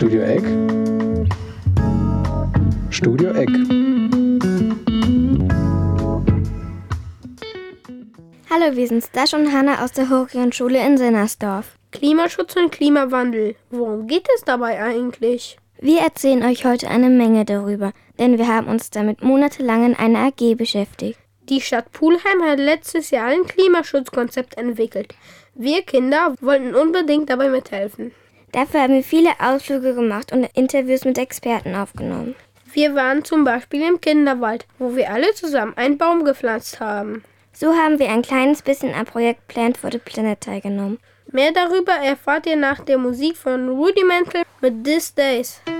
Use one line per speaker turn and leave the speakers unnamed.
Studio Eck. Studio Eck.
Hallo, wir sind Stasch und Hanna aus der Hochgrundschule in Sinnersdorf.
Klimaschutz und Klimawandel. Worum geht es dabei eigentlich?
Wir erzählen euch heute eine Menge darüber, denn wir haben uns damit monatelang in einer AG beschäftigt.
Die Stadt Pulheim hat letztes Jahr ein Klimaschutzkonzept entwickelt. Wir Kinder wollten unbedingt dabei mithelfen.
Dafür haben wir viele Ausflüge gemacht und Interviews mit Experten aufgenommen.
Wir waren zum Beispiel im Kinderwald, wo wir alle zusammen einen Baum gepflanzt haben.
So haben wir ein kleines bisschen am Projekt Plant for the Planet teilgenommen.
Mehr darüber erfahrt ihr nach der Musik von Rudimental mit These Days.